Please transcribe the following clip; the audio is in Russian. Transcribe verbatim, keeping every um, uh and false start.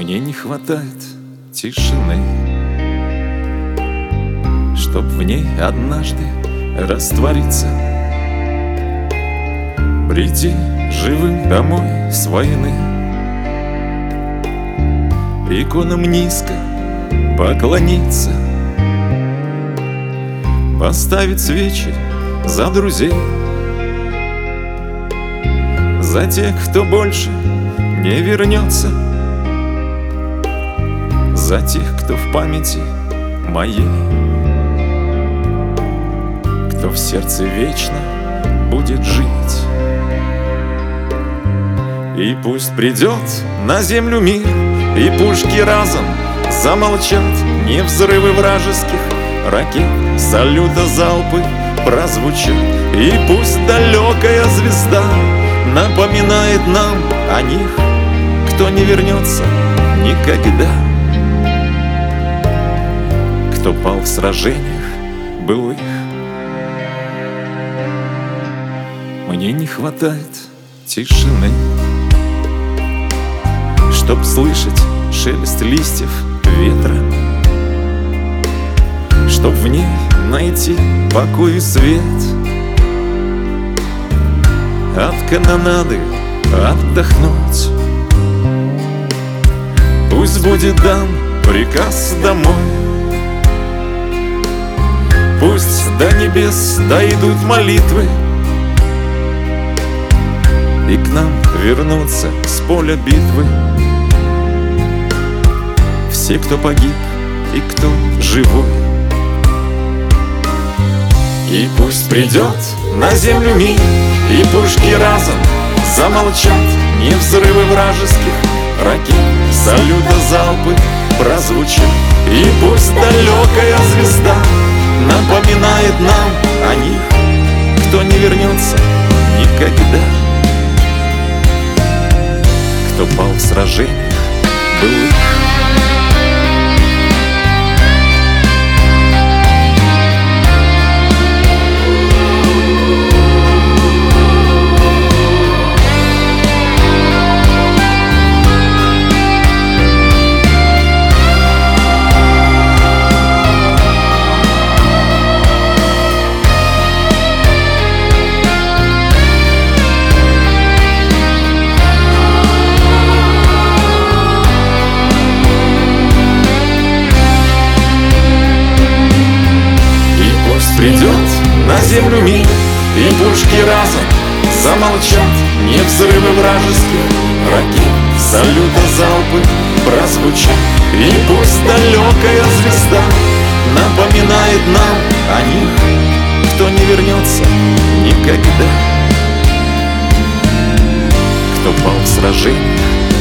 Мне не хватает тишины, чтоб в ней однажды раствориться, прийти живым домой с войны, иконам низко поклониться, поставить свечи за друзей, за тех, кто больше не вернется, за тех, кто в памяти моей, кто в сердце вечно будет жить. И пусть придет на землю мир, и пушки разом замолчат, не взрывы вражеских ракет, салюта залпы прозвучат. И пусть далекая звезда напоминает нам о них, кто не вернется никогда, кто пал в сражениях былых. Мне не хватает тишины, чтоб слышать шелест листьев ветра, чтоб в ней найти покой и свет, от канонады отдохнуть. Пусть будет дан приказ домой, пусть до небес дойдут молитвы, и к нам вернутся с поля битвы все, кто погиб и кто живой. И пусть придет на землю мир, и пушки разом замолчат, не взрывы вражеских ракет, салюта залпы прозвучат. И пусть далекая звезда напоминает нам о них, кто не вернется никогда, кто пал в сражениях былых. Придет на землю мир, и пушки разом замолчат, не взрывы вражеских ракет, салюта залпы прозвучат. И пусть далекая звезда напоминает нам о них, кто не вернется никогда, кто пал в сражениях